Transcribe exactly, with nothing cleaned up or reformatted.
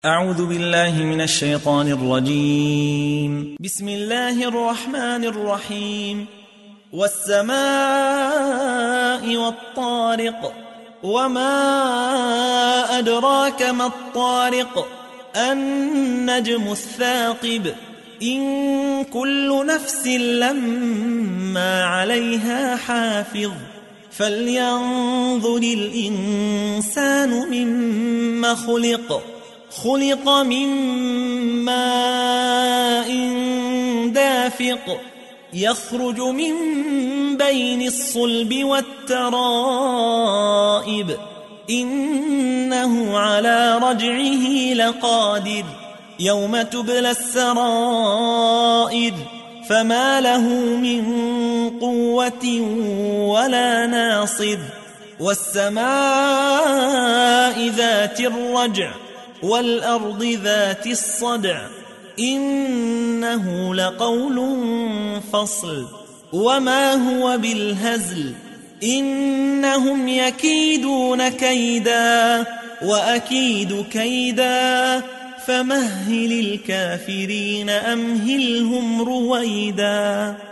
أعوذ بالله من الشيطان الرجيم. بسم الله الرحمن الرحيم. والسماء والطارق، وما أدراك ما الطارق، النجم الثاقب، إن كل نفس لما عليها حافظ، فلينظر الإنسان مما خلق خلق من ماء دافق، يخرج من بين الصلب والترائب، إنه على رجعه لقادر، يوم تبلى السرائر، فما له من قوة ولا ناصر. والسماء ذات الرجع، والأرض ذات الصدع، إنه لقول فصل، وما هو بالهزل، إنهم يكيدون كيدا وأكيد كيدا، فمهل الكافرين أمهلهم رويدا.